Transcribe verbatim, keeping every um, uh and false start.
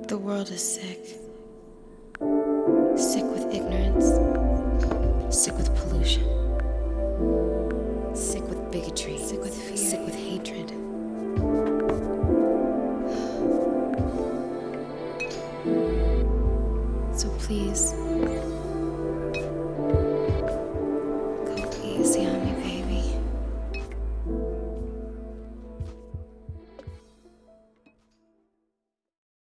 The world is sick. Sick with ignorance. Sick with pollution. Sick with bigotry. Sick with fear. Sick with hatred. So please,